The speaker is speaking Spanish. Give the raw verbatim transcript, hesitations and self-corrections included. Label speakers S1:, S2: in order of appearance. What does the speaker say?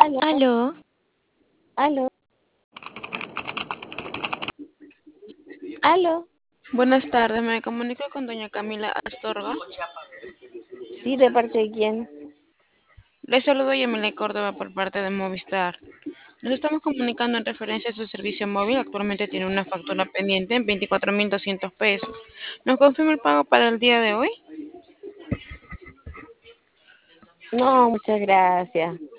S1: Aló,
S2: Aló,
S1: aló, aló.
S3: Buenas tardes, me comunico con doña Camila Astorga.
S1: Sí, ¿de parte de quién?
S3: Le saludo Yamile Córdoba por parte de Movistar. Nos estamos comunicando en referencia a su servicio móvil. Actualmente tiene una factura pendiente en veinticuatro mil doscientos pesos. ¿Nos confirma el pago para el día de hoy?
S1: No, muchas gracias.